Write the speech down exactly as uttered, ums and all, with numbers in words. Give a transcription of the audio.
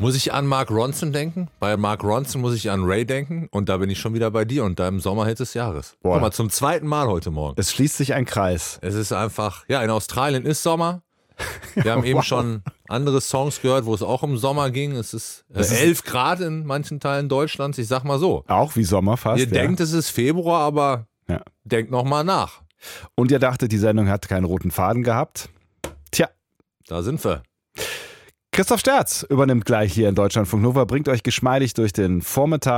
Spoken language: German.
Muss ich an Mark Ronson denken? Bei Mark Ronson muss ich an Ray denken und da bin ich schon wieder bei dir und deinem Sommerhit des Jahres. Boah. Guck mal, zum zweiten Mal heute Morgen. Es schließt sich ein Kreis. Es ist einfach, ja, in Australien ist Sommer. Wir haben eben Wow. schon andere Songs gehört, wo es auch um Sommer ging. Es ist äh, elf Grad in manchen Teilen Deutschlands. Ich sag mal so. Auch wie Sommer fast. Ihr ja. denkt, es ist Februar, aber Ja. denkt noch mal nach. Und ihr dachtet, die Sendung hat keinen roten Faden gehabt? Tja. Da sind wir. Christoph Sterz übernimmt gleich hier in Deutschlandfunk Nova, bringt euch geschmeidig durch den Vormittag.